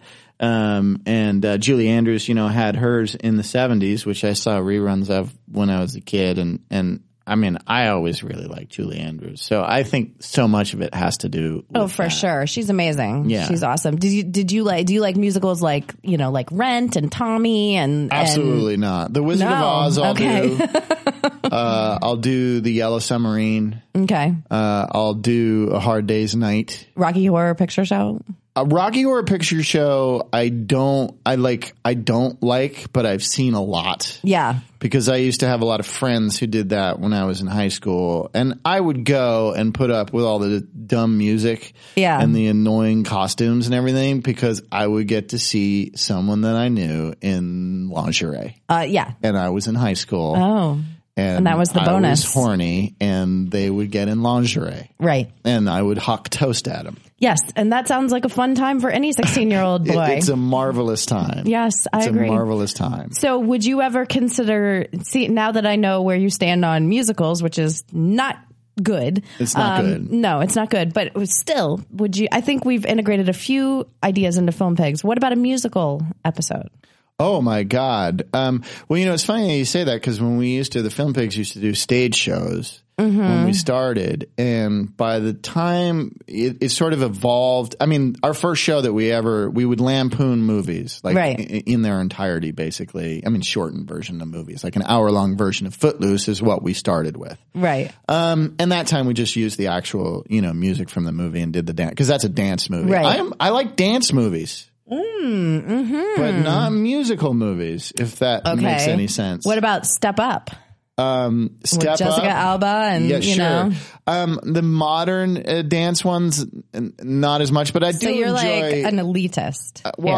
And Julie Andrews, had hers in the 70s, which I saw reruns of when I was a kid, and I mean, I always really liked Julie Andrews, so I think so much of it has to do with for sure. She's amazing. Yeah. She's awesome. Do you like musicals like, like Rent and Tommy and Absolutely not. The Wizard of Oz I'll do. I'll do The Yellow Submarine. Okay. I'll do A Hard Day's Night. Rocky Horror Picture Show. A Rocky Horror Picture Show I don't like, but I've seen a lot. Yeah. Because I used to have a lot of friends who did that when I was in high school. And I would go and put up with all the dumb music and the annoying costumes and everything because I would get to see someone that I knew in lingerie. Yeah. And I was in high school. Oh. And that was the bonus. I was horny, and they would get in lingerie. Right. And I would huck toast at them. Yes, and that sounds like a fun time for any 16-year-old boy. It's a marvelous time. Yes, I agree. It's a marvelous time. So would you ever consider, now that I know where you stand on musicals, which is not good. It's not good. No, it's not good. But still, I think we've integrated a few ideas into Film Pigs. What about a musical episode? Oh my God. Well, it's funny that you say that because when the Film Pigs used to do stage shows when we started. And by the time it sort of evolved, I mean, our first show that we would lampoon movies, like in their entirety, basically. I mean, shortened version of movies, like an hour-long version of Footloose is what we started with. Right. And that time we just used the actual, music from the movie and did the dance, because that's a dance movie. Right. I like dance movies. But not musical movies, if that makes any sense. What about Step Up? Step With Jessica Alba and, know. The modern dance ones, not as much, but I do So you're enjoy. like an elitist.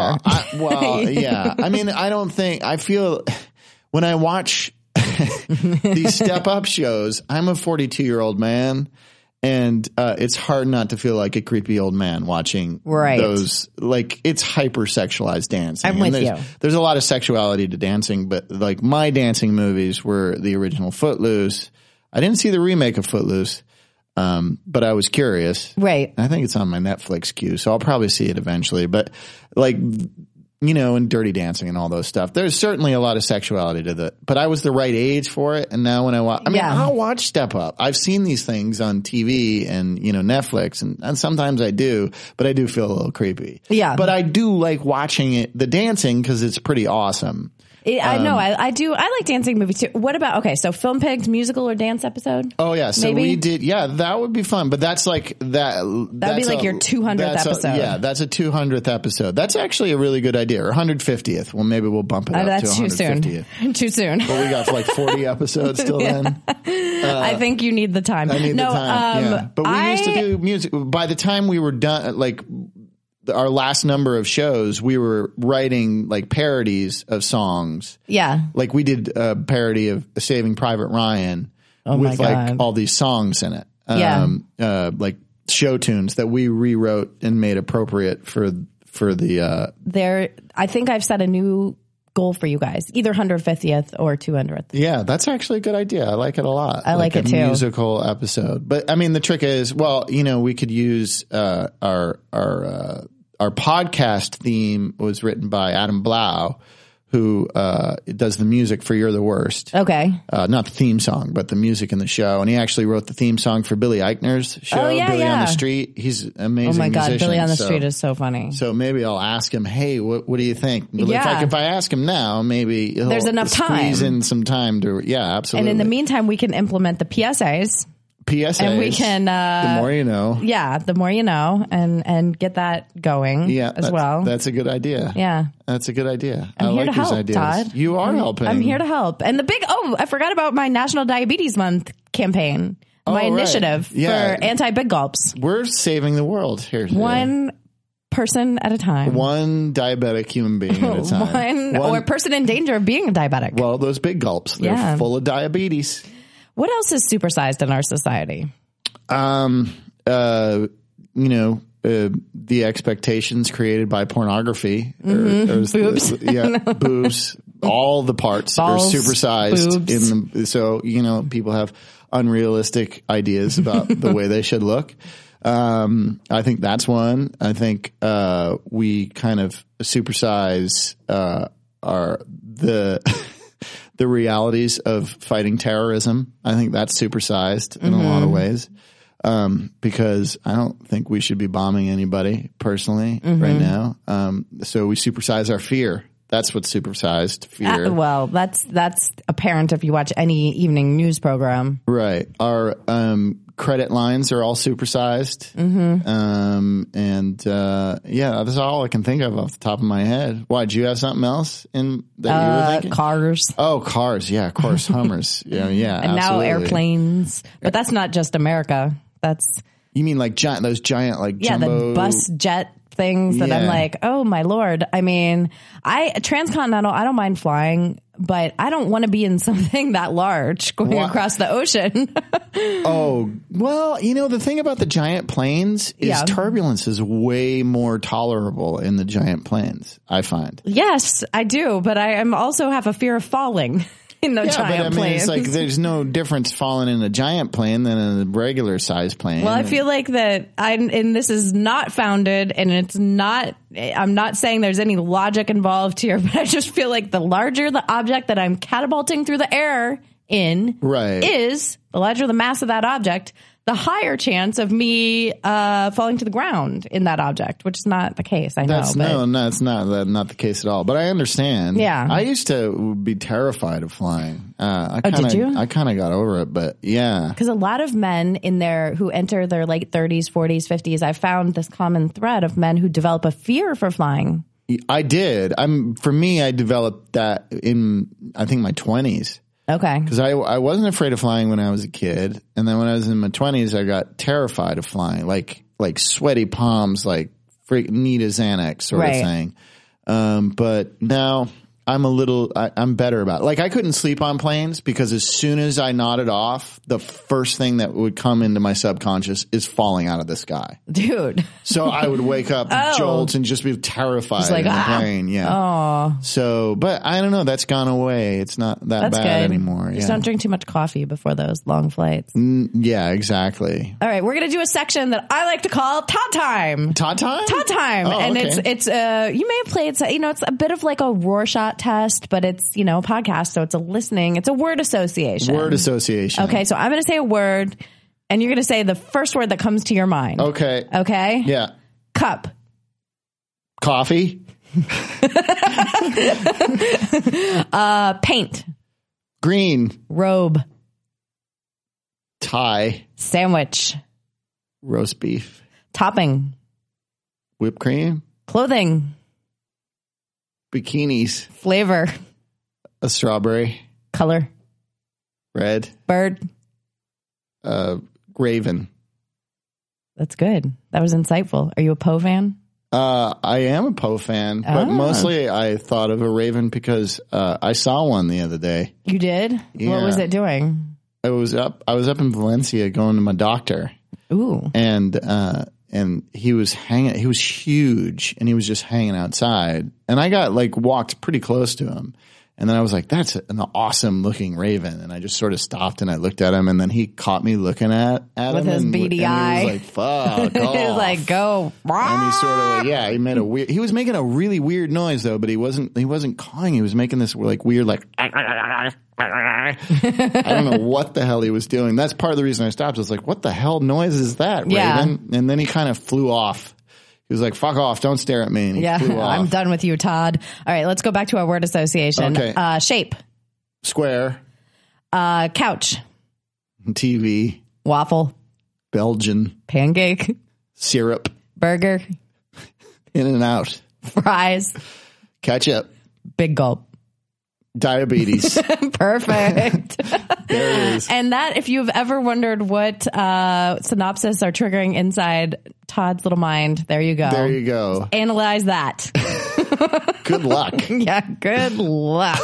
Yeah. I mean, I feel when I watch these Step Up shows, I'm a 42-year-old man. And it's hard not to feel like a creepy old man watching those. Like, it's hyper-sexualized dancing. I'm with you. There's a lot of sexuality to dancing, but like my dancing movies were the original Footloose. I didn't see the remake of Footloose, but I was curious. Right. I think it's on my Netflix queue, so I'll probably see it eventually. But like, and Dirty Dancing and all those stuff. There's certainly a lot of sexuality to but I was the right age for it. And now when I'll watch Step Up. I've seen these things on TV and, Netflix and sometimes I do, but I do feel a little creepy. Yeah. But I do like watching the dancing because it's pretty awesome. I know. I do. I like dancing movies too. What about, so Film Pigs musical or dance episode? Oh yeah. So maybe? we did. Yeah, that would be fun. But that's like that. That'd be like your 200th episode. That's a 200th episode. That's actually a really good idea. Or 150th. Well, maybe we'll bump it up that's to 150th. Too soon. Too soon. Well, we got like 40 episodes till then. I think you need the time. I need the time. Yeah. But we used to do music. By the time we were done, like our last number of shows, we were writing like parodies of songs. Yeah. Like we did a parody of Saving Private Ryan with like all these songs in it. Like show tunes that we rewrote and made appropriate for the I think I've set a new goal for you guys, either 150th or 200th. Yeah, that's actually a good idea. I like it a lot. I like it too. A musical episode. But I mean, the trick is, we could use our podcast theme was written by Adam Blau, who does the music for You're the Worst. Okay. Not the theme song, but the music in the show. And he actually wrote the theme song for Billy Eichner's show, Billy on the Street. He's an amazing musician. Oh my God, Billy on the Street is so funny. So maybe I'll ask him, hey, what do you think? Yeah. If I ask him now, maybe there's enough squeeze time. in some time to, absolutely. And in the meantime, we can implement the PSAs. And we can, the more you know. Yeah. The more you know and get that going as well. That's a good idea. Yeah. That's a good idea. I'm here to help, these ideas. Todd. You are helping. I'm here to help. And I forgot about my National Diabetes Month campaign. My initiative for anti-big gulps. We're saving the world here. One person at a time. One diabetic human being at a time. Or person in danger of being a diabetic. Well, those big gulps, they're full of diabetes. What else is supersized in our society? The expectations created by pornography. Boobs. Boobs. All the parts Balls, are supersized boobs. So people have unrealistic ideas about the way they should look. I think that's one. I think we kind of supersize the realities of fighting terrorism. I think that's supersized in a lot of ways. Because I don't think we should be bombing anybody personally right now. So we supersize our fear. That's what's supersized, fear. Well, that's apparent if you watch any evening news program. Right. Our credit lines are all supersized. That's all I can think of off the top of my head. Why, do you have something else that you were thinking? Cars. Oh, cars. Yeah, of course. Hummers. Yeah, and absolutely. now airplanes. But that's not just America. You mean like those giant like jumbo... the bus jet things that I'm like, oh my Lord. I mean, transcontinental, I don't mind flying but I don't want to be in something that large going across the ocean. Oh, well, the thing about the giant planes is turbulence is way more tolerable in the giant planes, I find. Yes, I do, but I am also have a fear of falling in the giant planes. It's like there's no difference falling in a giant plane than in a regular size plane. Well, I feel like that and this is not founded, and I'm not saying there's any logic involved here, but I just feel like the larger the object that I'm catapulting through the air in is, the larger the mass of that object, the higher chance of me falling to the ground in that object, which is not the case. I know. No, it's not the case at all. But I understand. Yeah. I used to be terrified of flying. Did you? I kind of got over it, but yeah. Because a lot of men who enter their late 30s, 40s, 50s, I found this common thread of men who develop a fear for flying. I did. For me, I developed that in, I think, my 20s. Okay. Because I wasn't afraid of flying when I was a kid. And then when I was in my 20s, I got terrified of flying, like sweaty palms, like need a Xanax sort of thing. But now I'm better about it. Like, I couldn't sleep on planes because as soon as I nodded off, the first thing that would come into my subconscious is falling out of the sky. Dude. So I would wake up, jolts, and just be terrified in the plane. Yeah. Oh. So, but I don't know. That's gone away. It's not that bad anymore. Just don't drink too much coffee before those long flights. Yeah, exactly. All right. We're going to do a section that I like to call Todd Time. Todd Time? Todd Time. Oh, and okay. it's you may have played, it's a bit of like a Rorschach test, but it's, a podcast. So it's a word association. Word association. Okay. So I'm going to say a word and you're going to say the first word that comes to your mind. Okay. Okay. Yeah. Cup. Coffee. Paint. Green. Robe. Tie. Sandwich. Roast beef. Topping. Whipped cream. Clothing. Bikinis. Flavor. A strawberry. Color. Red. Bird. Raven. That's good. That was insightful. Are you a Poe fan? I am a Poe fan, but mostly I thought of a raven because I saw one the other day. You did? Yeah. What was it doing? I was up in Valencia going to my doctor. Ooh. And he was he was huge and he was just hanging outside. And I got walked pretty close to him. And then I was like, that's an awesome looking raven. And I just sort of stopped and I looked at him and then he caught me looking at him. With his beady eye. He was like, fuck off. He was like, go. And he sort of he was making a really weird noise though, but he wasn't cawing. He was making this weird I don't know what the hell he was doing. That's part of the reason I stopped. I was like, what the hell noise is that, Raven? Yeah. And then he kind of flew off. He was like, fuck off. Don't stare at me. And he flew off. I'm done with you, Todd. All right, let's go back to our word association. Okay. Shape. Square. Couch. TV. Waffle. Belgian. Pancake. Syrup. Burger. In-N-Out. Fries. Ketchup. Big gulp. Diabetes. Perfect. There it is. And that, if you've ever wondered what synopsis are triggering inside Todd's little mind, there you go. There you go. Analyze that. Good luck. Yeah, good luck.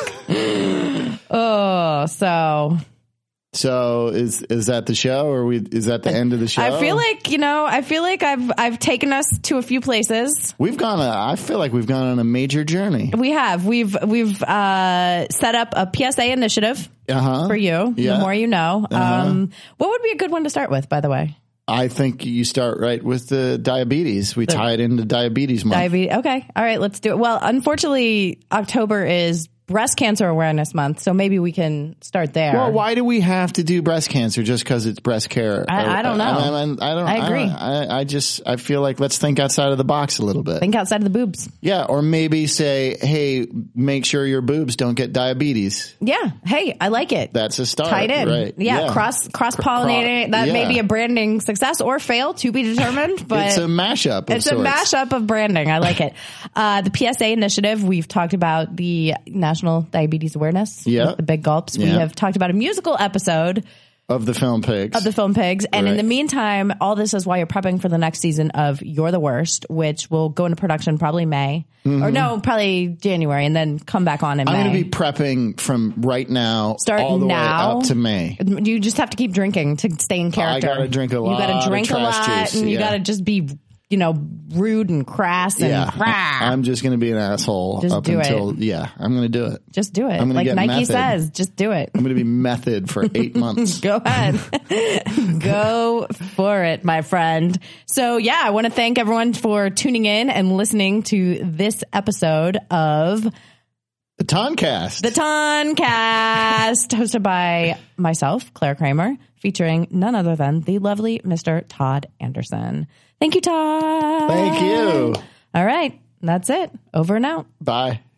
So is that the show, or is that the end of the show? I feel like I've taken us to a few places. I feel like we've gone on a major journey. We have. We've set up a PSA initiative for you. Yeah. The more you know. What would be a good one to start with, by the way? I think you start right with the diabetes. We tie it into diabetes month. Okay. All right. Let's do it. Well, unfortunately, October is Breast Cancer Awareness Month, so maybe we can start there. Well, why do we have to do breast cancer just because it's breast care? I don't know. I agree. I feel like let's think outside of the box a little bit. Think outside of the boobs. Yeah, or maybe say, hey, make sure your boobs don't get diabetes. Yeah. Hey, I like it. That's a start. Tied in. Right. Yeah. Cross-pollinating. That may be a branding success or fail to be determined, but it's a mashup of sorts. A mashup of branding. I like it. The PSA initiative, we've talked about the National Diabetes Awareness with the big gulps. We have talked about a musical episode of the Film Pigs. And in Right. the meantime, all this is while you're prepping for the next season of You're the Worst, which will go into production probably May. Or no, probably January, and then come back on in May. I'm going to be prepping from right now Start all the now? way up to May. You just have to keep drinking to stay in character. I got to drink a lot. You got to drink of a trash lot, juice. and you Yeah. got to just be, rude and crass and I'm just going to be an asshole Just up do it. until I'm going to do it. just do it. I'm gonna Like get Nike method. says, just do it. I'm going to be method for 8 months. Go ahead. Go for it, my friend. So I want to thank everyone for tuning in and listening to this episode of The Toncast. The Toncast, hosted by myself, Claire Kramer, featuring none other than the lovely Mr. Todd Anderson. Thank you, Todd. Thank you. All right. That's it. Over and out. Bye.